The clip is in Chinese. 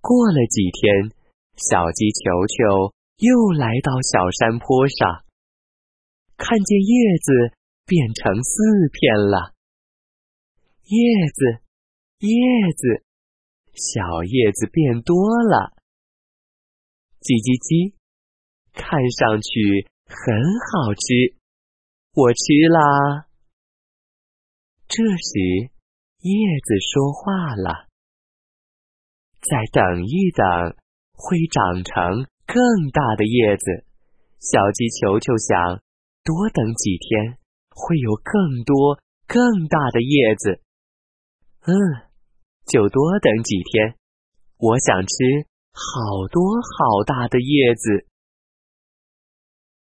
过了几天，小鸡球球又来到小山坡上，看见叶子变成4片了。叶子，叶子，小叶子变多了。叽叽叽，看上去很好吃，我吃啦。这时，叶子说话了：再等一等，会长成更大的叶子。小鸡球球想，多等几天，会有更多更大的叶子。就多等几天，我想吃好多好大的叶子。